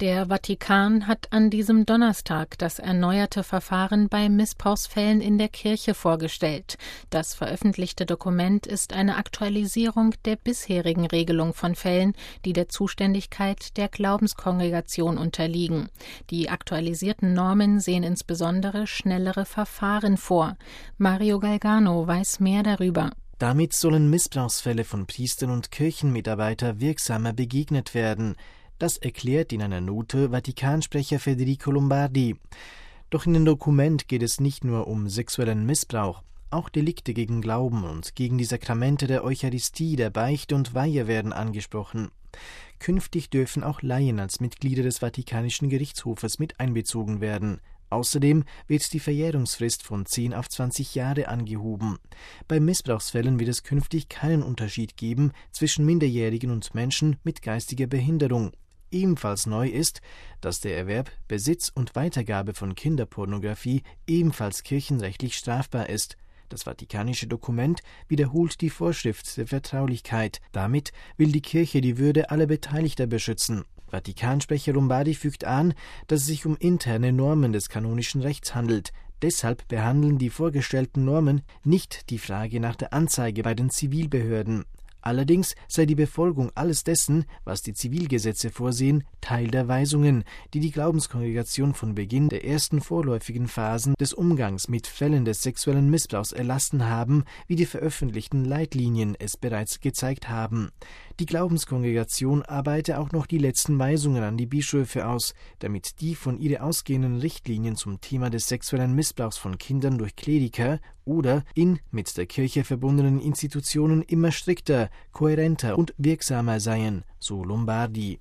Der Vatikan hat an diesem Donnerstag das erneuerte Verfahren bei Missbrauchsfällen in der Kirche vorgestellt. Das veröffentlichte Dokument ist eine Aktualisierung der bisherigen Regelung von Fällen, die der Zuständigkeit der Glaubenskongregation unterliegen. Die aktualisierten Normen sehen insbesondere schnellere Verfahren vor. Mario Galgano weiß mehr darüber. Damit sollen Missbrauchsfälle von Priestern und Kirchenmitarbeitern wirksamer begegnet werden. Das erklärt in einer Note Vatikansprecher Federico Lombardi. Doch in dem Dokument geht es nicht nur um sexuellen Missbrauch. Auch Delikte gegen Glauben und gegen die Sakramente der Eucharistie, der Beichte und Weihe werden angesprochen. Künftig dürfen auch Laien als Mitglieder des Vatikanischen Gerichtshofes mit einbezogen werden. Außerdem wird die Verjährungsfrist von 10 auf 20 Jahre angehoben. Bei Missbrauchsfällen wird es künftig keinen Unterschied geben zwischen Minderjährigen und Menschen mit geistiger Behinderung. Ebenfalls neu ist, dass der Erwerb, Besitz und Weitergabe von Kinderpornografie ebenfalls kirchenrechtlich strafbar ist. Das vatikanische Dokument wiederholt die Vorschrift der Vertraulichkeit. Damit will die Kirche die Würde aller Beteiligter beschützen. Vatikansprecher Lombardi fügt an, dass es sich um interne Normen des kanonischen Rechts handelt. Deshalb behandeln die vorgestellten Normen nicht die Frage nach der Anzeige bei den Zivilbehörden. Allerdings sei die Befolgung alles dessen, was die Zivilgesetze vorsehen, Teil der Weisungen, die die Glaubenskongregation von Beginn der ersten vorläufigen Phasen des Umgangs mit Fällen des sexuellen Missbrauchs erlassen haben, wie die veröffentlichten Leitlinien es bereits gezeigt haben. Die Glaubenskongregation arbeite auch noch die letzten Weisungen an die Bischöfe aus, damit die von ihr ausgehenden Richtlinien zum Thema des sexuellen Missbrauchs von Kindern durch Kleriker oder in mit der Kirche verbundenen Institutionen immer strikter, kohärenter und wirksamer seien, so Lombardi.